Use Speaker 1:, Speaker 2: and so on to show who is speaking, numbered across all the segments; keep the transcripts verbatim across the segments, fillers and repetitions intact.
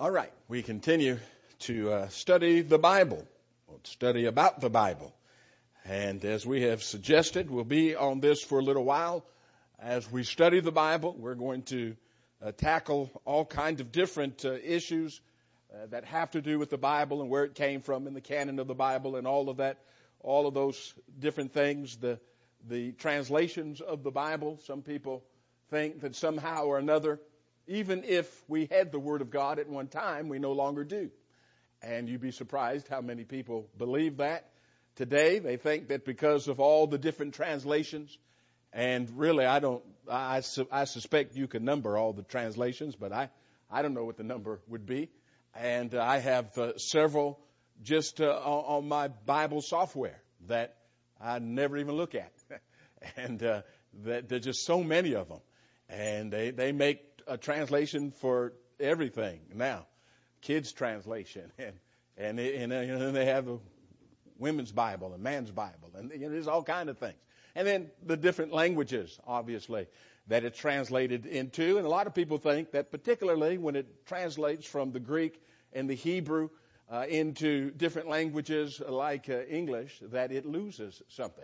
Speaker 1: All right, we continue to uh, study the Bible, study about the Bible. And as we have suggested, we'll be on this for a little while. As we study the Bible, we're going to uh, tackle all kinds of different uh, issues uh, that have to do with the Bible and where it came from and the canon of the Bible and all of that, all of those different things, the, the translations of the Bible. Some people think that somehow or another, even if we had the Word of God at one time, we no longer do. And you'd be surprised how many people believe that. Today, they think that because of all the different translations, and really I don't, I, I suspect you can number all the translations, but I, I don't know what the number would be. And uh, I have uh, several just uh, on, on my Bible software that I never even look at. and uh, that there's just so many of them. And they, they make a translation for everything now, kids translation, and and, and, and, and they have a women's Bible and man's Bible, and you know, there's all kind of things. And then the different languages, obviously, that it's translated into. And a lot of people think that particularly when it translates from the Greek and the Hebrew uh, into different languages like uh, English, that it loses something.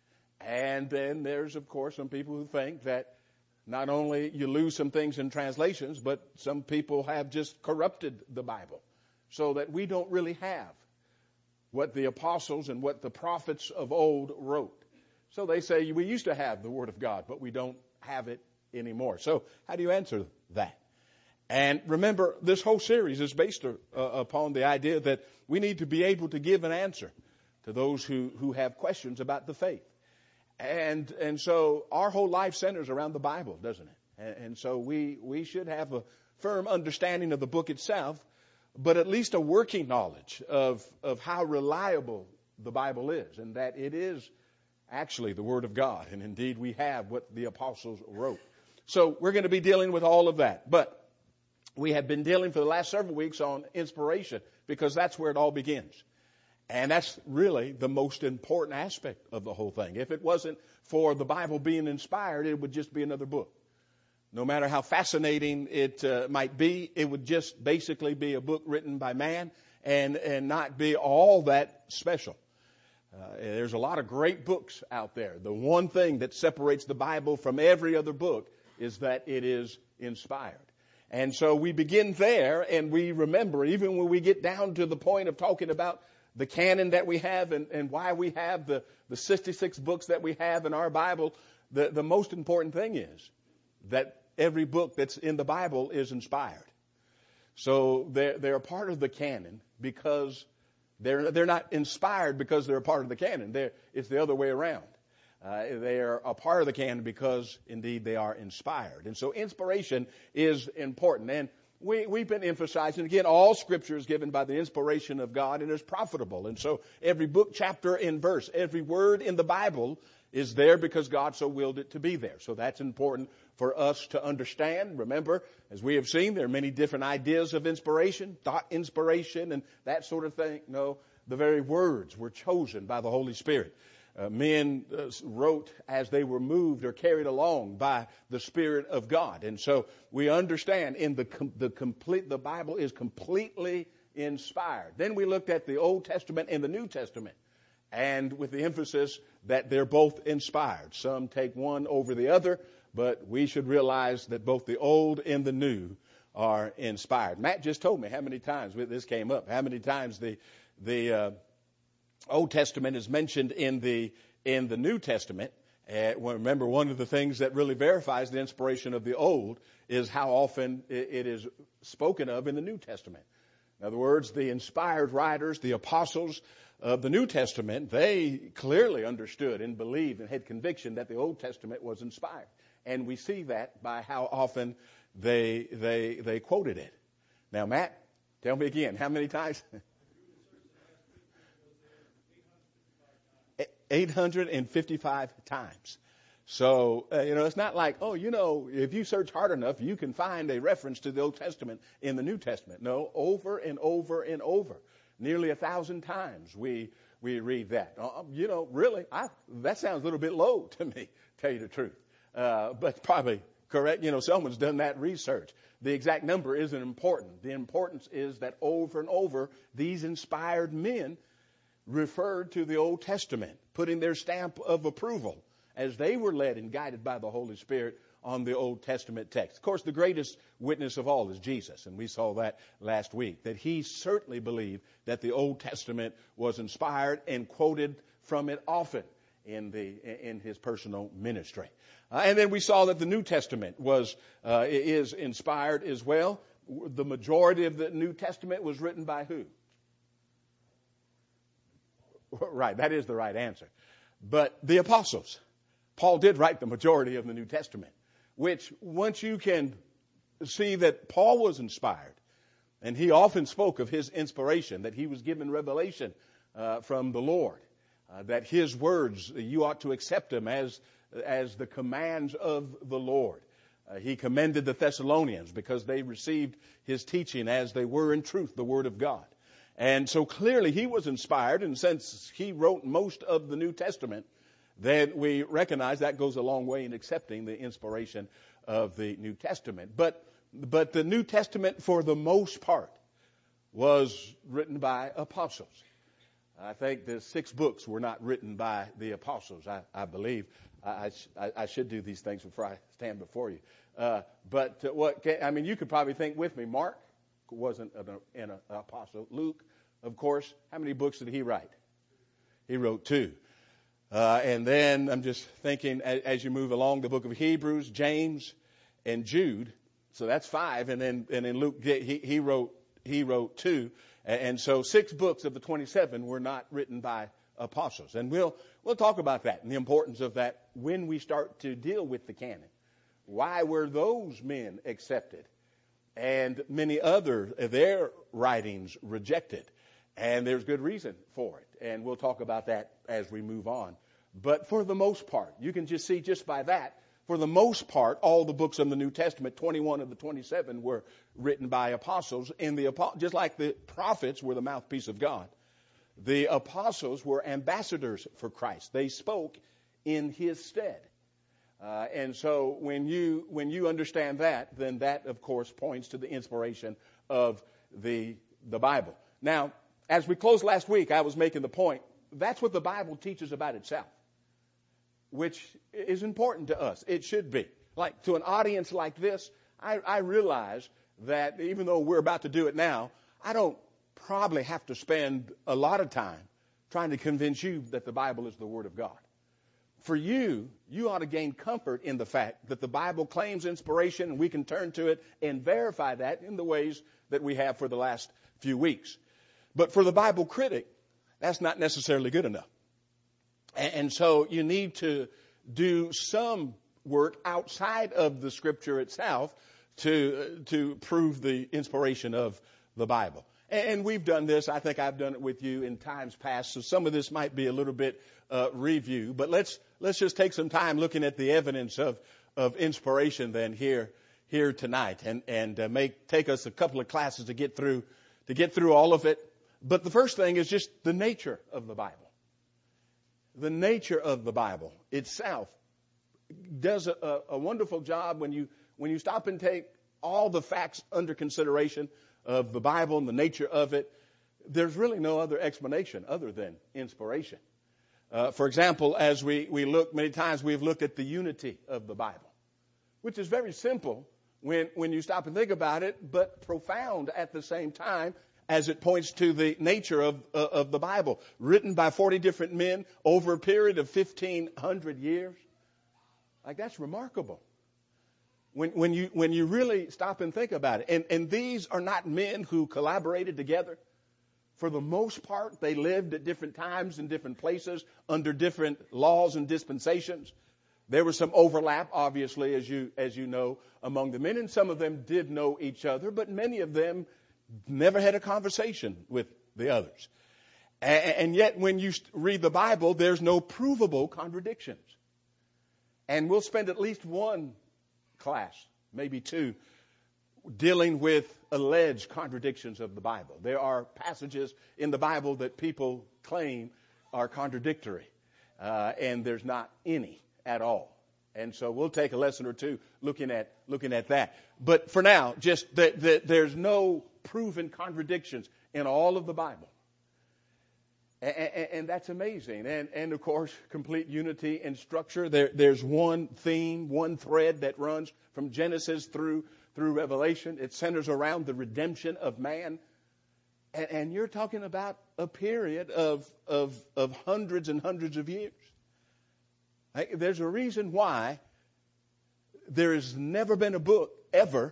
Speaker 1: And then there's, of course, some people who think that not only you lose some things in translations, but some people have just corrupted the Bible so that we don't really have what the apostles and what the prophets of old wrote. So they say we used to have the Word of God, but we don't have it anymore. So how do you answer that? And remember, this whole series is based uh, upon the idea that we need to be able to give an answer to those who, who have questions about the faith. And and so our whole life centers around the Bible, doesn't it? And, and so we, we should have a firm understanding of the book itself, but at least a working knowledge of, of how reliable the Bible is, and that it is actually the Word of God. And indeed, we have what the apostles wrote. So we're going to be dealing with all of that. But we have been dealing for the last several weeks on inspiration, because that's where it all begins. And that's really the most important aspect of the whole thing. If it wasn't for the Bible being inspired, it would just be another book. No matter how fascinating it uh, might be, it would just basically be a book written by man and, and not be all that special. Uh, there's a lot of great books out there. The one thing that separates the Bible from every other book is that it is inspired. And so we begin there, and we remember, even when we get down to the point of talking about the canon that we have and, and why we have the, the sixty-six books that we have in our Bible, the, the most important thing is that every book that's in the Bible is inspired. So they're, they're a part of the canon because they're, they're not inspired because they're a part of the canon. They're, it's the other way around. Uh, they are a part of the canon because, indeed, they are inspired. And so inspiration is important. And We, we've been emphasizing, again, all Scripture is given by the inspiration of God and is profitable. And so every book, chapter, and verse, every word in the Bible is there because God so willed it to be there. So that's important for us to understand. Remember, as we have seen, there are many different ideas of inspiration, thought inspiration, and that sort of thing. No, the very words were chosen by the Holy Spirit. Uh, men uh, wrote as they were moved or carried along by the Spirit of God. And so we understand in the com- the complete, the Bible is completely inspired. Then we looked at the Old Testament and the New Testament, and with the emphasis that they're both inspired. Some take one over the other, but we should realize that both the Old and the New are inspired. Matt just told me how many times this came up, how many times the, the, uh, Old Testament is mentioned in the in the New Testament. Uh, well, remember, one of the things that really verifies the inspiration of the Old is how often it, it is spoken of in the New Testament. In other words, the inspired writers, the apostles of the New Testament, they clearly understood and believed and had conviction that the Old Testament was inspired. And we see that by how often they they they quoted it. Now, Matt, tell me again, how many times? eight hundred fifty-five times. So, uh, you know, it's not like, oh, you know, if you search hard enough, you can find a reference to the Old Testament in the New Testament. No, over and over and over. Nearly a thousand times we we read that. Uh, you know, really, I, that sounds a little bit low to me, tell you the truth. Uh, but probably Correct? You know, someone's done that research. The exact number isn't important. The importance is that over and over, these inspired men referred to the Old Testament, putting their stamp of approval as they were led and guided by the Holy Spirit on the Old Testament text. Of course, the greatest witness of all is Jesus, and we saw that last week, that he certainly believed that the Old Testament was inspired and quoted from it often in the in his personal ministry. Uh, and then we saw that the New Testament was uh, is inspired as well. The majority of the New Testament was written by who? Right, that is the right answer. But the apostles. Paul did write the majority of the New Testament, which once you can see that Paul was inspired, and he often spoke of his inspiration, that he was given revelation uh, from the Lord, uh, that his words, you ought to accept them as, as the commands of the Lord. Uh, he commended the Thessalonians because they received his teaching as they were in truth the Word of God. And so clearly he was inspired, and since he wrote most of the New Testament, then we recognize that goes a long way in accepting the inspiration of the New Testament. But, but the New Testament, for the most part, was written by apostles. I think the six books were not written by the apostles, I, I believe. I, I, I should do these things before I stand before you. Uh, but uh, what, I mean, you could probably think with me. Mark wasn't an, an, an apostle. Luke, of course, how many books did he write? He wrote two. Uh, and then I'm just thinking as, as you move along, the book of Hebrews, James, and Jude. So that's five. And then and then Luke, he, he wrote he wrote two. And, and so six books of the twenty-seven were not written by apostles. And we'll we'll talk about that and the importance of that when we start to deal with the canon. Why were those men accepted and many other their writings rejected? And there's good reason for it. And we'll talk about that as we move on. But for the most part, you can just see just by that, for the most part, all the books in the New Testament, twenty-one of the twenty-seven, were written by apostles. And the just like the prophets were the mouthpiece of God, the apostles were ambassadors for Christ. They spoke in his stead. Uh, and so when you when you understand that, then that, of course, points to the inspiration of the the Bible. Now, as we closed last week, I was making the point, that's what the Bible teaches about itself, which is important to us. It should be. Like to an audience like this, I, I realize that even though we're about to do it now, I don't probably have to spend a lot of time trying to convince you that the Bible is the Word of God. For you, you ought to gain comfort in the fact that the Bible claims inspiration, and we can turn to it and verify that in the ways that we have for the last few weeks. But for the Bible critic, that's not necessarily good enough. And so you need to do some work outside of the Scripture itself to to prove the inspiration of the Bible. And we've done this. I think I've done it with you in times past. So some of this might be a little bit uh, review. But let's let's just take some time looking at the evidence of of inspiration then here here tonight, and and uh, make take us a couple of classes to get through to get through all of it. But the first thing is just the nature of the Bible. The nature of the Bible itself does a, a wonderful job when you when you stop and take all the facts under consideration of the Bible and the nature of it. There's really no other explanation other than inspiration. Uh, for example, as we, we look, many times we've looked at the unity of the Bible, which is very simple when, when you stop and think about it, but profound at the same time, as it points to the nature of, uh, of the Bible, written by forty different men over a period of fifteen hundred years. Like, that's remarkable. When, when you, when you really stop and think about it. And, and these are not men who collaborated together. For the most part, they lived at different times in different places under different laws and dispensations. There was some overlap, obviously, as you, as you know, among the men. And some of them did know each other, but many of them never had a conversation with the others. And, and yet, when you read the Bible, there's no provable contradictions. And we'll spend at least one class, maybe two, dealing with alleged contradictions of the Bible. There are passages in the Bible that people claim are contradictory, uh, and there's not any at all. And so we'll take a lesson or two looking at looking at that. But for now, just that, that there's no proven contradictions in all of the Bible. And, and, and that's amazing. And, and of course, complete unity in structure. There, there's one theme, one thread that runs from Genesis through through Revelation. It centers around the redemption of man. And, and you're talking about a period of, of, of hundreds and hundreds of years. There's a reason why there has never been a book ever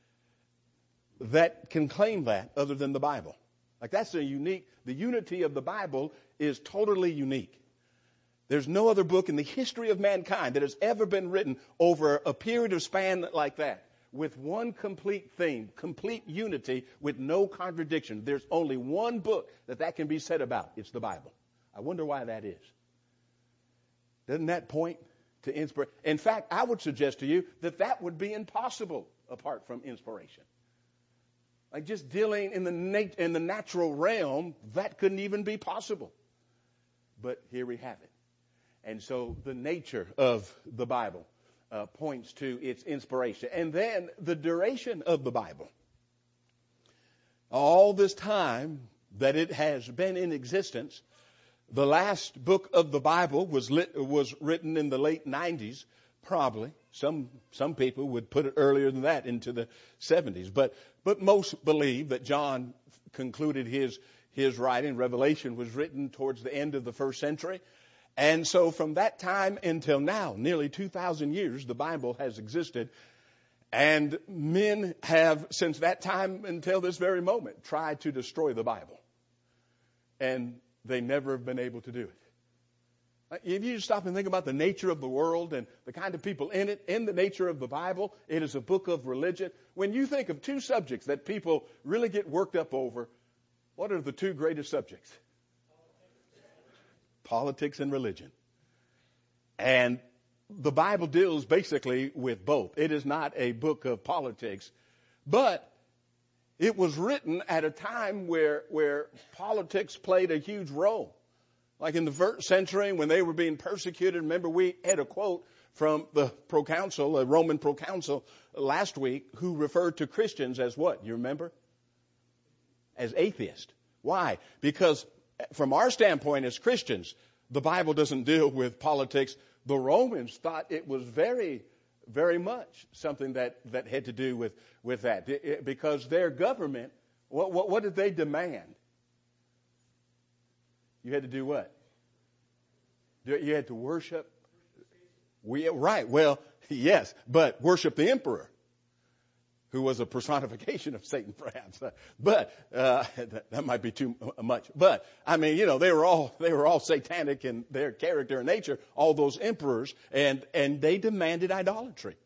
Speaker 1: that can claim that other than the Bible. Like that's a unique, the unity of the Bible is totally unique. There's no other book in the history of mankind that has ever been written over a period of span like that with one complete theme, complete unity with no contradiction. There's only one book that that can be said about. It's the Bible. I wonder why that is. Doesn't that point to inspiration? In fact, I would suggest to you that that would be impossible apart from inspiration. Like just dealing in the nat- in the natural realm, that couldn't even be possible. But here we have it. And so the nature of the Bible uh, points to its inspiration. And then the duration of the Bible. All this time that it has been in existence, the last book of the Bible was lit, was written in the late nineties, probably. Some some people would put it earlier than that, into the seventies. But but most believe that John concluded his his writing. Revelation was written towards the end of the first century. And so from that time until now, nearly two thousand years, the Bible has existed. And men have, since that time until this very moment, tried to destroy the Bible. And they never have been able to do it. If you stop and think about the nature of the world and the kind of people in it, in the nature of the Bible, it is a book of religion. When you think of two subjects that people really get worked up over, what are the two greatest subjects? Politics and religion. And the Bible deals basically with both. It is not a book of politics, but it was written at a time where where politics played a huge role. Like in the first century when they were being persecuted. Remember, we had a quote from the proconsul, a Roman proconsul last week, who referred to Christians as what? You remember? As atheists. Why? Because from our standpoint as Christians, the Bible doesn't deal with politics. The Romans thought it was very Very much something that, that had to do with, with that. It, it, because their government, what, what, what did they demand? You had to do what? You had to worship. We, right, well, yes, but worship the emperor, who was a personification of Satan, perhaps. But uh, that, that might be too much. But I mean, you know, they were all they were all satanic in their character and nature. All those emperors, and and they demanded idolatry.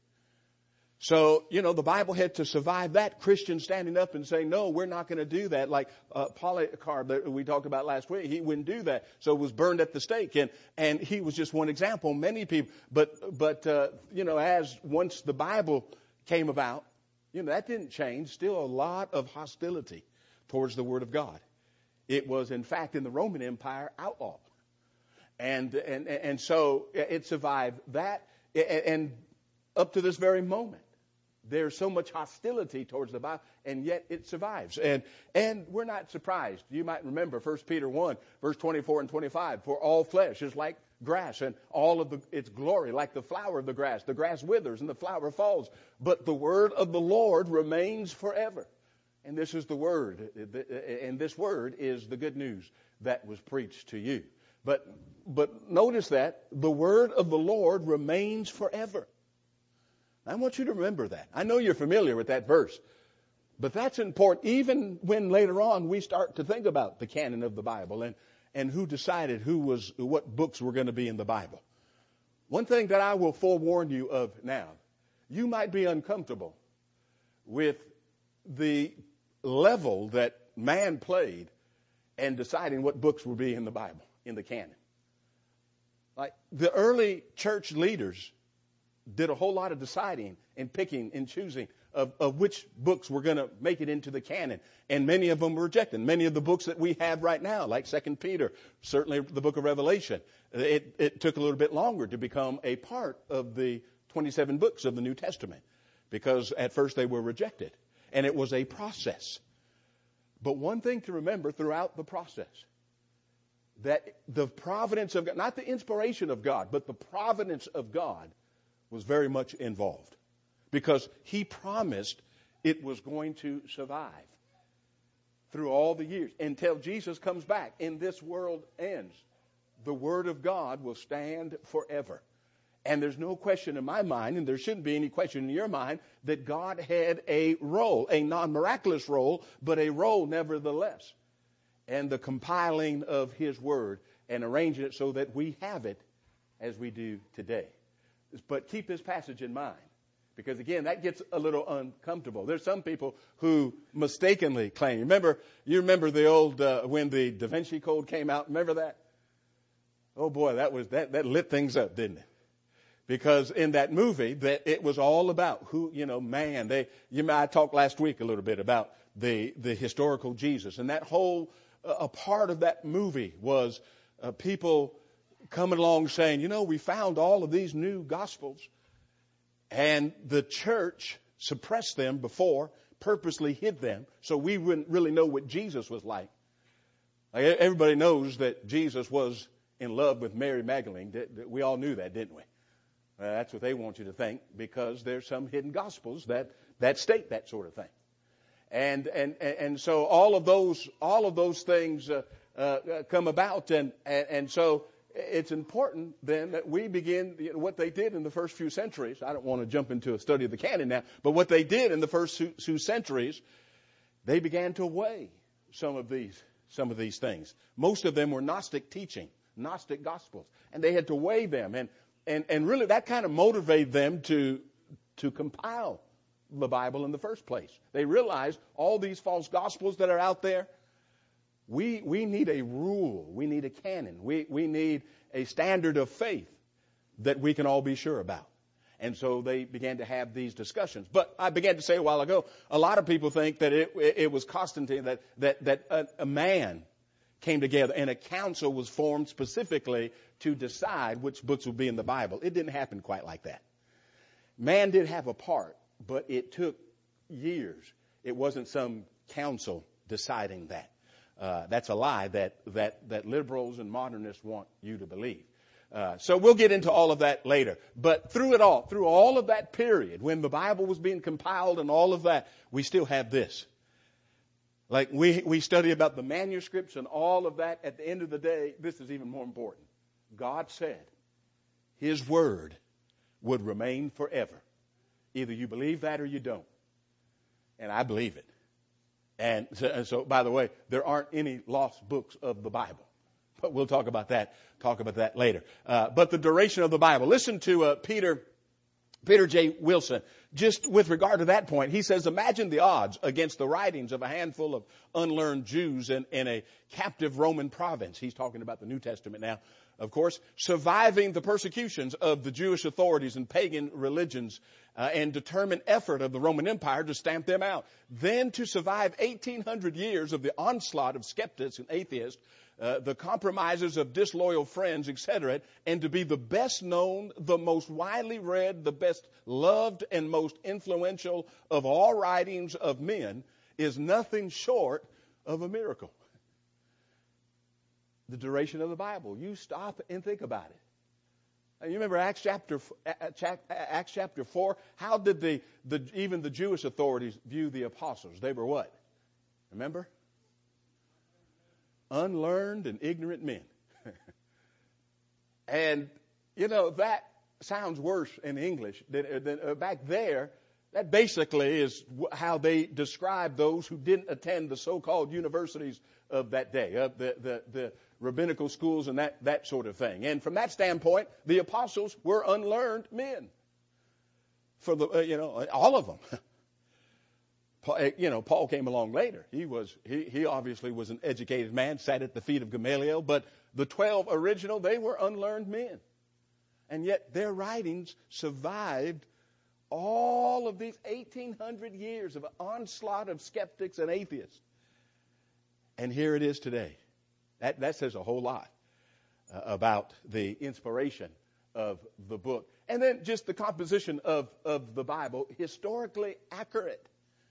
Speaker 1: So you know, the Bible had to survive that. Christians standing up and saying, "No, we're not going to do that." Like uh, Polycarp that we talked about last week, he wouldn't do that, so was burned at the stake. And and he was just one example. Many people, but but uh, you know, as once the Bible came about. You know, that didn't change. Still a lot of hostility towards the Word of God. It was, in fact, in the Roman Empire, outlawed. And and and so it survived that. And up to this very moment, there's so much hostility towards the Bible, and yet it survives. And and we're not surprised. You might remember First Peter one, verse twenty-four and twenty-five. For all flesh is like grass, and all of the, its glory like the flower of the grass. The grass withers and the flower falls, but the word of the Lord remains forever. And this is the word, and this word is the good news that was preached to you. But but notice that the word of the Lord remains forever. I want you to remember that. I know you're familiar with that verse, but that's important even when later on we start to think about the canon of the Bible and and who decided who was, what books were going to be in the Bible. One thing that I will forewarn you of now, you might be uncomfortable with the level that man played in deciding what books would be in the Bible, in the canon. Like the early church leaders did a whole lot of deciding and picking and choosing of, of which books were going to make it into the canon. And many of them were rejected. Many of the books that we have right now, like Second Peter, certainly the book of Revelation, it, it took a little bit longer to become a part of the twenty-seven books of the New Testament, because at first they were rejected. And it was a process. But one thing to remember throughout the process, that the providence of God, not the inspiration of God, but the providence of God was very much involved, because he promised it was going to survive through all the years until Jesus comes back and this world ends. The Word of God will stand forever. And there's no question in my mind, and there shouldn't be any question in your mind, that God had a role, a non-miraculous role, but a role nevertheless. And the compiling of his Word and arranging it so that we have it as we do today. But keep this passage in mind, because again, that gets a little uncomfortable. There's some people who mistakenly claim. Remember, you remember the old, uh, when the Da Vinci Code came out, remember that? Oh boy, that was, that, that lit things up, didn't it? Because in that movie, that it was all about who, you know, man. They, you know, I talked last week a little bit about the, the historical Jesus, and that whole, uh, a part of that movie was uh, people coming along saying, you know, we found all of these new gospels, and the church suppressed them before, purposely hid them, so we wouldn't really know what Jesus was like. Like, everybody knows that Jesus was in love with Mary Magdalene. We all knew that, didn't we? Uh, that's what they want you to think, because there's some hidden gospels that, that state that sort of thing. And, and, and so all of those, all of those things, uh, uh, come about. And, and, and so it's important then that we begin, you know, what they did in the first few centuries. I don't want to jump into a study of the canon now, but what they did in the first few centuries, they began to weigh some of these, some of these things. Most of them were Gnostic teaching, Gnostic gospels, and they had to weigh them. And, And, and really that kind of motivated them to, to compile the Bible in the first place. They realized all these false gospels that are out there, we, we need a rule. We need a canon. We, we need a standard of faith that we can all be sure about. And so they began to have these discussions. But I began to say a while ago, a lot of people think that it, it was Constantine, that, that, that a, a man came together and a council was formed specifically to decide which books would be in the Bible. It didn't happen quite like that. Man did have a part, but it took years. It wasn't some council deciding that. Uh, that's a lie that, that, that liberals and modernists want you to believe. Uh, so we'll get into all of that later. But through it all, through all of that period, when the Bible was being compiled and all of that, we still have this. Like we, we study about the manuscripts and all of that. At the end of the day, this is even more important. God said his word would remain forever. Either you believe that or you don't. And I believe it. And so, and so, by the way, there aren't any lost books of the Bible. But we'll talk about that, talk about that later. Uh, but the duration of the Bible. Listen to uh, Peter Peter J. Wilson, just with regard to that point. He says, imagine the odds against the writings of a handful of unlearned Jews in, in a captive Roman province. He's talking about the New Testament now, of course, surviving the persecutions of the Jewish authorities and pagan religions uh, and determined effort of the Roman Empire to stamp them out. Then to survive eighteen hundred years of the onslaught of skeptics and atheists, Uh, the compromises of disloyal friends, et cetera, and to be the best known, the most widely read, the best loved, and most influential of all writings of men is nothing short of a miracle. The duration of the Bible. You stop and think about it. And you remember Acts chapter Acts chapter four? How did the, the even the Jewish authorities view the apostles? They were what? Remember? Unlearned and ignorant men. And, you know, that sounds worse in English than, than uh, back there. That basically is how they describe those who didn't attend the so-called universities of that day, uh, the, the, the rabbinical schools and that, that sort of thing. And from that standpoint, the apostles were unlearned men. For the, uh, you know, all of them. You know, Paul came along later. He was, he, he obviously was an educated man, sat at the feet of Gamaliel, but the twelve original, they were unlearned men. And yet their writings survived All of these eighteen hundred years of an onslaught of skeptics and atheists. And here it is today. That, that says a whole lot uh, about the inspiration of the book. And then just the composition of, of the Bible, historically accurate.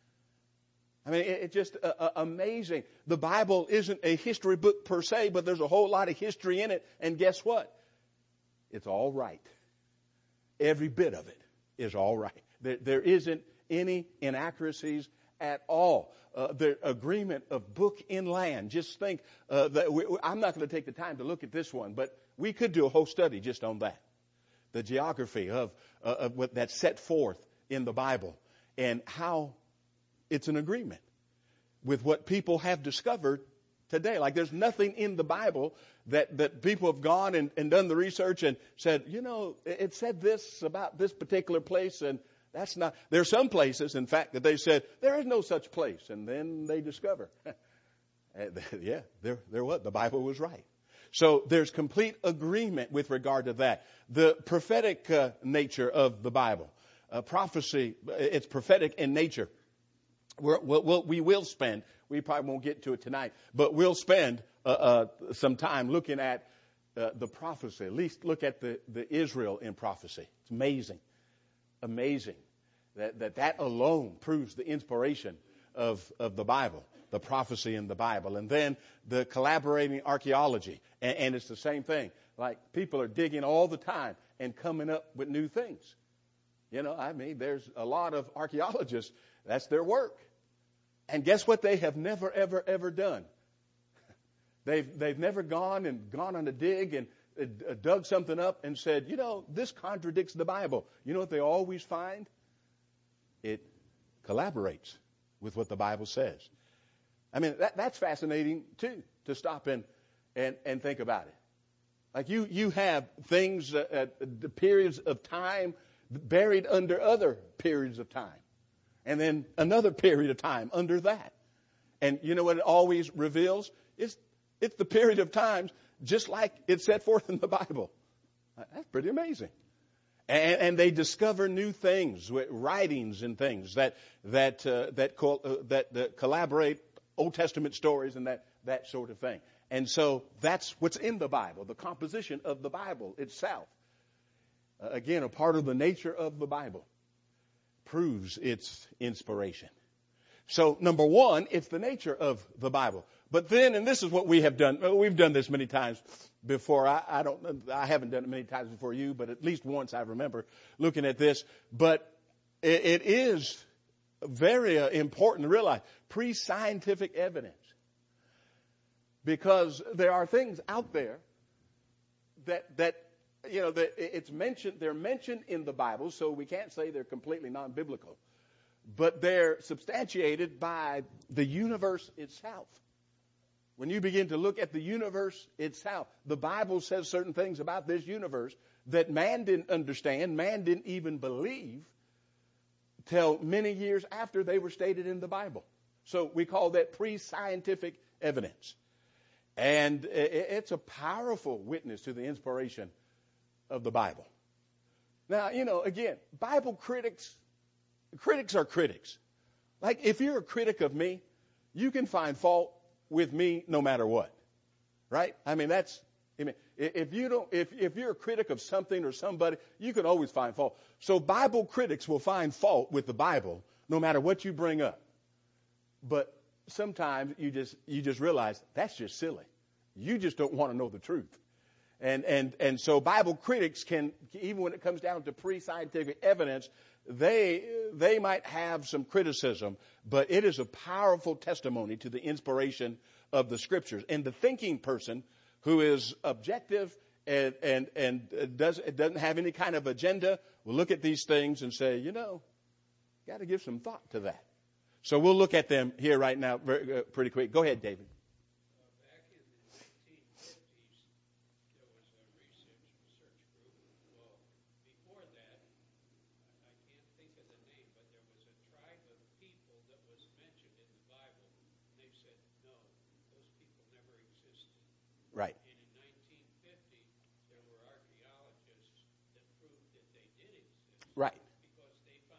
Speaker 1: I mean, it's it just uh, uh, amazing. The Bible isn't a history book per se, but there's a whole lot of history in it. And guess what? It's all right. Every bit of it is all right. There, there isn't any inaccuracies at all. Uh, the agreement of book in land. Just think, uh, that we, I'm not going to take the time to look at this one, but we could do a whole study just on that. The geography of, uh, of what that's set forth in the Bible and how it's an agreement with what people have discovered today. Like there's nothing in the Bible that, that people have gone and, and done the research and said, you know, it said this about this particular place and that's not. There are some places, in fact, that they said there is no such place. And then they discover, yeah, there, there was. The Bible was right. So there's complete agreement with regard to that. The prophetic uh, nature of the Bible, uh, prophecy, it's prophetic in nature. We're, we'll, we will spend, we probably won't get to it tonight, but we'll spend uh, uh, some time looking at uh, the prophecy. At least look at the, the Israel in prophecy. It's amazing, amazing that that, that alone proves the inspiration of, of the Bible, the prophecy in the Bible. And then the collaborating archaeology. And, and it's the same thing. Like people are digging all the time and coming up with new things. You know, I mean, there's a lot of archaeologists, that's their work. And guess what they have never, ever, ever done? They've, they've never gone and gone on a dig and uh, dug something up and said, you know, this contradicts the Bible. You know what they always find? It collaborates with what the Bible says. I mean, that, that's fascinating, too, to stop and, and, and think about it. Like you, you have things, uh, at the periods of time buried under other periods of time. And then another period of time under that. And you know what it always reveals? It's, it's the period of times just like it's set forth in the Bible. That's pretty amazing. And, and they discover new things, writings and things that that uh, that, co- uh, that that collaborate Old Testament stories and that, that sort of thing. And so that's what's in the Bible, the composition of the Bible itself. Uh, again, a part of the nature of the Bible proves its inspiration. So, number one, it's the nature of the Bible. But then, and this is what we have done. We've done this many times before. I, I don't. I haven't done it many times before you, but at least once I remember looking at this. But it, it is very uh, important to realize pre-scientific evidence, because there are things out there that that you know that it's mentioned. They're mentioned in the Bible, so we can't say they're completely non-biblical, but they're substantiated by the universe itself. When you begin to look at the universe itself, the Bible says certain things about this universe that man didn't understand, man didn't even believe till many years after they were stated in the Bible. So we call that pre-scientific evidence. And it's a powerful witness to the inspiration of the Bible. Now, you know, again, Bible critics, critics are critics. Like if you're a critic of me, you can find fault with me no matter what, right? I mean, that's, I mean, if you don't, if, if you're a critic of something or somebody, you can always find fault. So Bible critics will find fault with the Bible no matter what you bring up. But sometimes you just, you just realize that's just silly. You just don't want to know the truth. And, and, and so Bible critics can, even when it comes down to pre-scientific evidence, they, they might have some criticism, but it is a powerful testimony to the inspiration of the Scriptures. And the thinking person who is objective and, and, and does, doesn't have any kind of agenda will look at these things and say, you know, got to give some thought to that. So we'll look at them here right now very, uh, pretty quick. Go ahead, David. Right.
Speaker 2: And in nineteen fifty, there were archaeologists that proved that they did exist.
Speaker 1: Right.
Speaker 2: Because they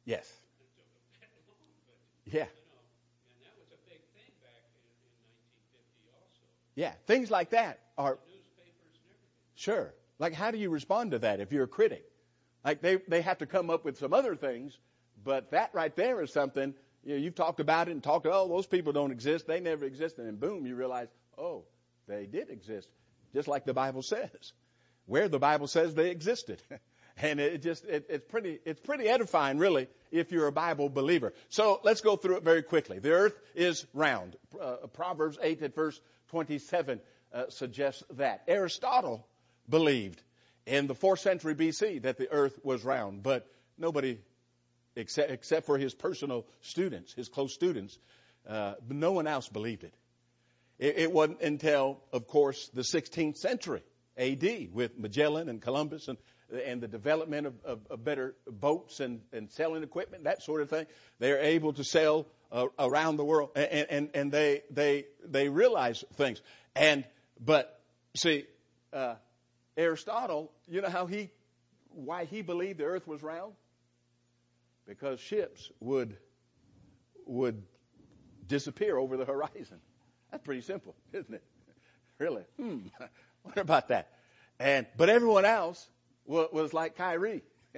Speaker 1: Yes.
Speaker 2: It took them that long, but,
Speaker 1: Yeah.
Speaker 2: you know, and that was a big thing back in, in nineteen fifty also.
Speaker 1: Yeah. Things like that are,
Speaker 2: The newspapers and everything.
Speaker 1: sure. Like, how do you respond to that if you're a critic? Like, they, they have to come up with some other things, but that right there is something, you know, you've talked about it and talked, oh, those people don't exist. They never existed. And boom, you realize, oh, they did exist, just like the Bible says, where the Bible says they existed. And it just, it, it's pretty, it's pretty edifying, really, if you're a Bible believer. So let's go through it very quickly. The earth is round. Uh, Proverbs eight at verse twenty-seven uh, suggests that. Aristotle believed in the fourth century B C that the earth was round, but nobody, except, except for his personal students, his close students, uh, no one else believed it. it. It wasn't until, of course, the sixteenth century A D with Magellan and Columbus and and the development of, of, of better boats and, and sailing equipment, that sort of thing. They're able to sail uh, around the world, and, and, and they they they realize things. And but see, uh, Aristotle, you know how he, why he believed the earth was round? Because ships would would disappear over the horizon. That's pretty simple, isn't it? Really? Hmm. What about that? And but everyone else was, was like Kyrie.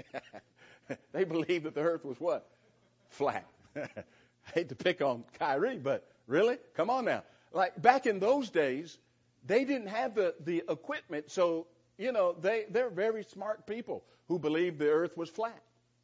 Speaker 1: They believed that the earth was what? Flat. I hate to pick on Kyrie, but really? Come on now. Like back in those days, they didn't have the, the equipment, so you know, they, they're very smart people who believed the earth was flat.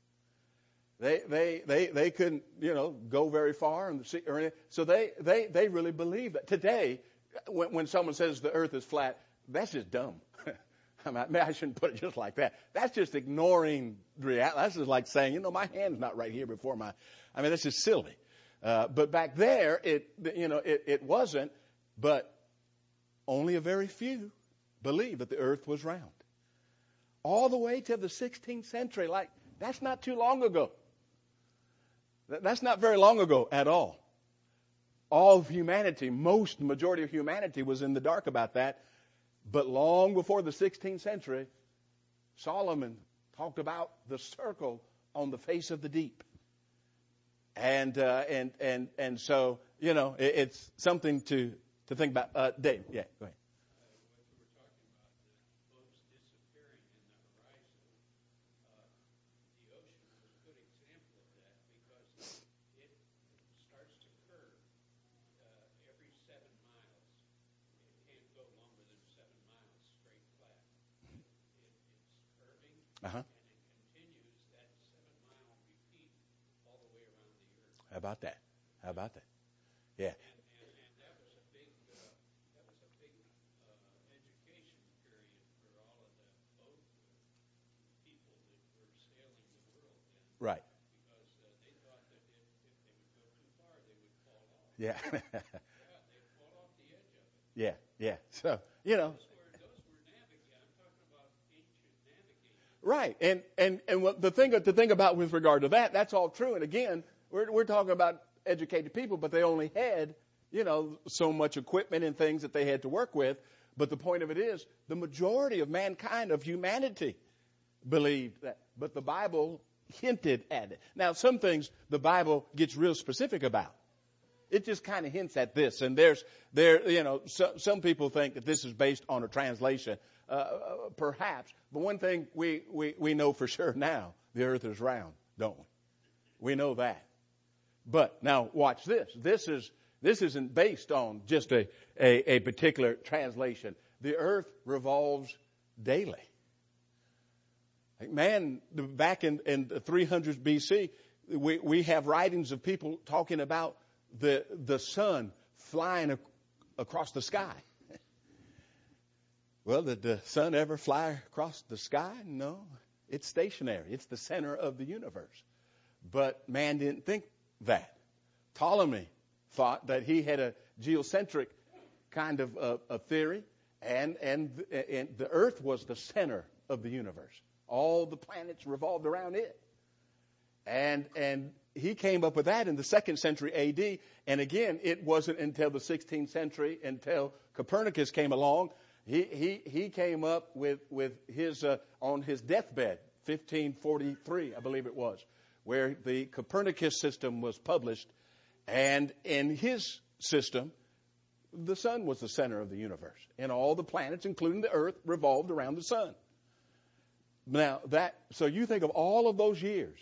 Speaker 1: They they they they couldn't, you know, go very far in the sea or anything. So they they they really believe that. Today, when when someone says the earth is flat, that's just dumb. I mean, maybe I shouldn't put it just like that. That's just ignoring reality. That's just like saying, you know, my hand's not right here before my. I mean, that's just silly. Uh, but back there, it you know it, it wasn't. But only a very few believed that the earth was round. All the way to the sixteenth century, like that's not too long ago. That's not very long ago at all. All of humanity, most majority of humanity was in the dark about that. But long before the sixteenth century, Solomon talked about the circle on the face of the deep. And uh, and and and so, you know, it, it's something to, to think about. Uh, Dave, yeah, go ahead. Uh-huh.
Speaker 2: And it continues that seven-mile repeat all the way around the earth.
Speaker 1: How about that? How about that? Yeah.
Speaker 2: And, and, and that was a big, uh, that was a big uh, education period for all of the boat people that were sailing the world then.
Speaker 1: Right.
Speaker 2: Because uh, they thought that if, if they would go too far, they would fall off.
Speaker 1: Yeah.
Speaker 2: Yeah, they'd fall off the edge of it.
Speaker 1: Yeah. Yeah. So, you know. Right, and and and what the thing to think about with regard to that, that's all true. And again, we're we're talking about educated people, but they only had, you know, so much equipment and things that they had to work with. But the point of it is, the majority of mankind, of humanity, believed that. But the Bible hinted at it. Now, some things the Bible gets real specific about. It just kind of hints at this, and there's there, you know, so, some people think that this is based on a translation. Uh, perhaps. But one thing we, we, we know for sure now, the earth is round, don't we? We know that. But now watch this. This is this isn't based on just a, a, a particular translation. The earth revolves daily. Like man, back in, in the three hundreds B C, we, we have writings of people talking about the the sun flying ac- across the sky. Well, did the sun ever fly across the sky? No. It's stationary. It's the center of the universe. But man didn't think that. Ptolemy thought that he had a geocentric kind of uh, a theory, and, and, and the earth was the center of the universe. All the planets revolved around it. And, and he came up with that in the second century A D. And again, it wasn't until the sixteenth century, until Copernicus came along. He he he came up with with his uh, on his deathbed, fifteen forty-three, I believe it was, where the Copernicus system was published. And in his system, the sun was the center of the universe. And all the planets, including the earth, revolved around the sun. Now, that, so you think of all of those years,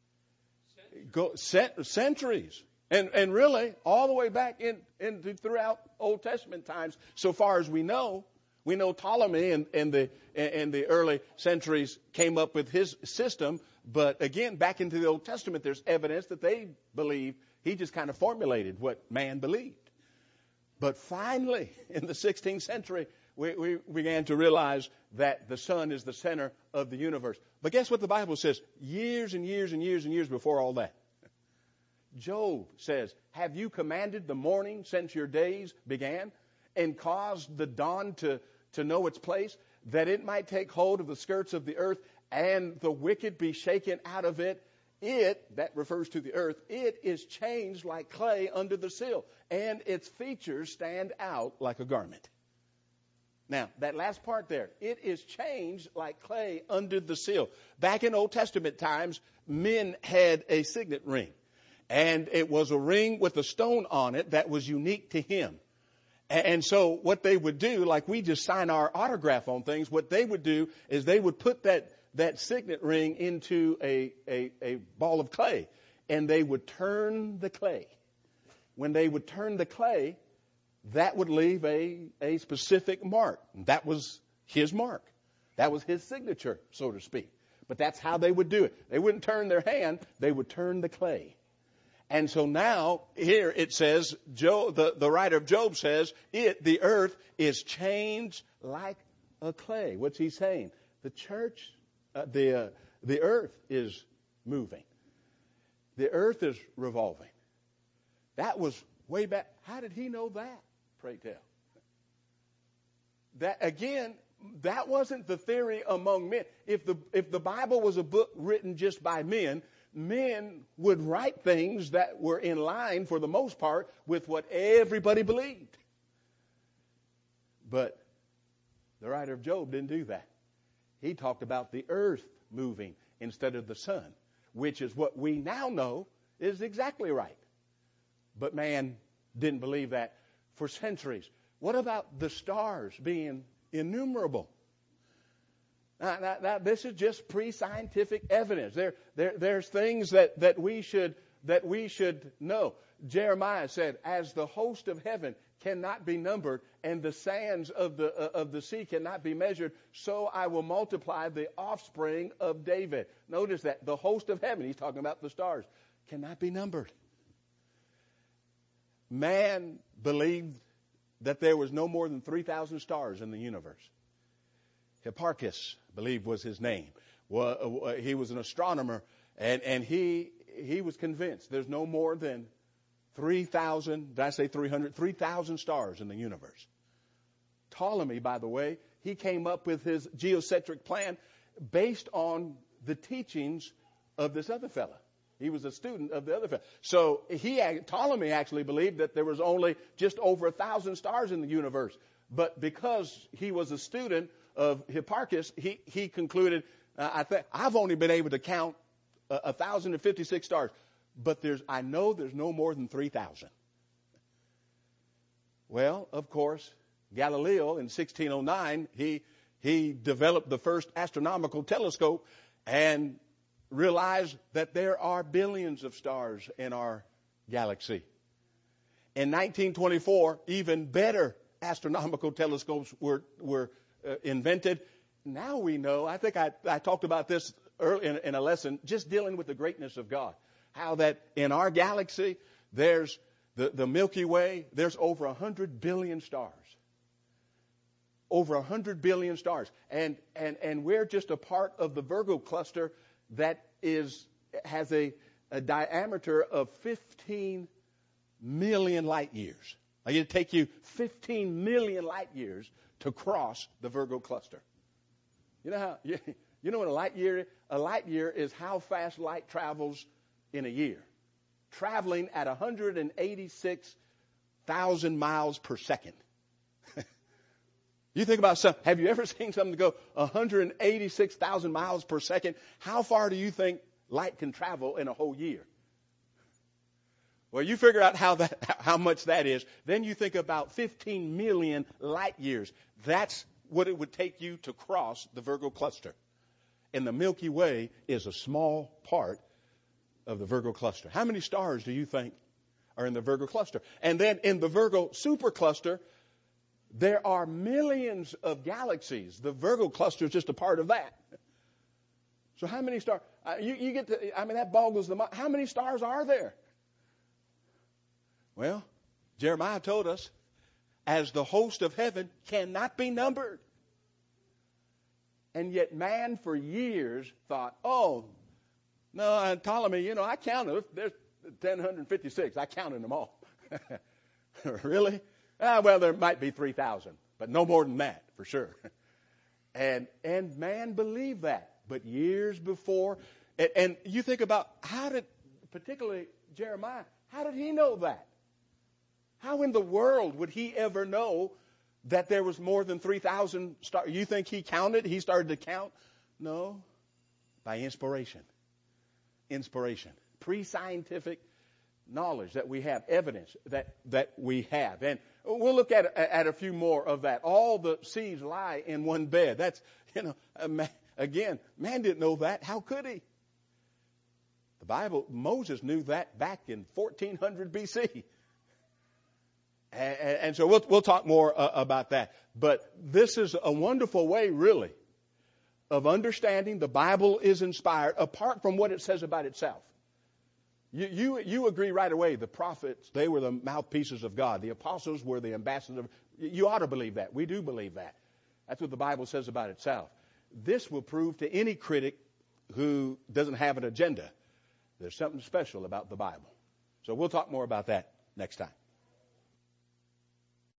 Speaker 1: go, cent, centuries, and, and really all the way back in, in throughout Old Testament times, so far as we know. We know Ptolemy in, in, the, in the early centuries came up with his system, but again, back into the Old Testament, there's evidence that they believe he just kind of formulated what man believed. But finally, in the sixteenth century, we, we began to realize that the sun is the center of the universe. But guess what the Bible says? Years and years and years and years before all that. Job says, have you commanded the morning since your days began, and caused the dawn to, to know its place, that it might take hold of the skirts of the earth, and the wicked be shaken out of it? It, that refers to the earth, it is changed like clay under the sill, and its features stand out like a garment. Now, that last part there, it is changed like clay under the sill. Back in Old Testament times, men had a signet ring, and it was a ring with a stone on it that was unique to him. And so what they would do, like we just sign our autograph on things, what they would do is they would put that, that signet ring into a, a, a ball of clay, and they would turn the clay. When they would turn the clay, that would leave a, a specific mark. That was his mark. That was his signature, so to speak. But that's how they would do it. They wouldn't turn their hand. They would turn the clay. And so now, here it says, Job, the, the writer of Job says, it, the earth, is changed like a clay. What's he saying? The church, uh, the, uh, the earth is moving. The earth is revolving. That was way back. How did he know that? Pray tell. That, again, that wasn't the theory among men. If the, if the Bible was a book written just by men, men would write things that were in line, for the most part, with what everybody believed. But the writer of Job didn't do that. He talked about the earth moving instead of the sun, which is what we now know is exactly right. But man didn't believe that for centuries. What about the stars being innumerable? Now, now, now, this is just pre-scientific evidence. There, there, there's things that, that we should that we should know. Jeremiah said, "As the host of heaven cannot be numbered, and the sands of the uh, of the sea cannot be measured, so I will multiply the offspring of David." Notice that the host of heaven, he's talking about the stars, cannot be numbered. Man believed that there was no more than three thousand stars in the universe. Hipparchus, I believe, was his name. Well, he was an astronomer, and, and he he was convinced there's no more than three thousand, did I say three hundred? three thousand stars in the universe. Ptolemy, by the way, he came up with his geocentric plan based on the teachings of this other fella. He was a student of the other fella. So he, Ptolemy actually believed that there was only just over a thousand stars in the universe. But because he was a student of Hipparchus, he, he concluded, uh, I think I've only been able to count uh, one thousand fifty-six stars, but there's I know there's no more than three thousand. Well, of course, Galileo in sixteen oh nine, he he developed the first astronomical telescope and realized that there are billions of stars in our galaxy. In nineteen twenty-four, even better astronomical telescopes were were uh, invented. Now we know, I think I, I talked about this early in, in a lesson, just dealing with the greatness of God. How that in our galaxy, there's the, the Milky Way, there's over one hundred billion stars. Over one hundred billion stars. And, and, and we're just a part of the Virgo cluster that is has a, a diameter of fifteen million light years. Like it'd take you fifteen million light years to cross the Virgo cluster. You know how you, you know what a light year is? A light year is how fast light travels in a year. Traveling at one hundred eighty-six thousand miles per second. You think about something. Have you ever seen something go one hundred eighty-six thousand miles per second? How far do you think light can travel in a whole year. Well, you figure out how that, how much that is. Then you think about fifteen million light years. That's what it would take you to cross the Virgo cluster. And the Milky Way is a small part of the Virgo cluster. How many stars do you think are in the Virgo cluster? And then in the Virgo supercluster, there are millions of galaxies. The Virgo cluster is just a part of that. So how many stars? Uh, you, you get to, I mean, that boggles the mind. How many stars are there? Well, Jeremiah told us, as the host of heaven cannot be numbered. And yet man for years thought, oh, no, uh, Ptolemy, you know, I counted. There's one thousand fifty-six. I counted them all. Really? Ah, well, there might be three thousand, but no more than that, for sure. And and man believed that. But years before, and, and you think about how did, particularly Jeremiah, how did he know that? How in the world would he ever know that there was more than three thousand stars? You think he counted? He started to count? No. By inspiration. Inspiration. Pre-scientific knowledge that we have, evidence that, that we have. And we'll look at, at a few more of that. All the seeds lie in one bed. That's, you know, again, man didn't know that. How could he? The Bible, Moses knew that back in fourteen hundred B C. And, and so we'll, we'll talk more uh, about that. But this is a wonderful way, really, of understanding the Bible is inspired apart from what it says about itself. You, you, you agree right away. The prophets, they were the mouthpieces of God. The apostles were the ambassadors. You ought to believe that. We do believe that. That's what the Bible says about itself. This will prove to any critic who doesn't have an agenda there's something special about the Bible. So we'll talk more about that next time.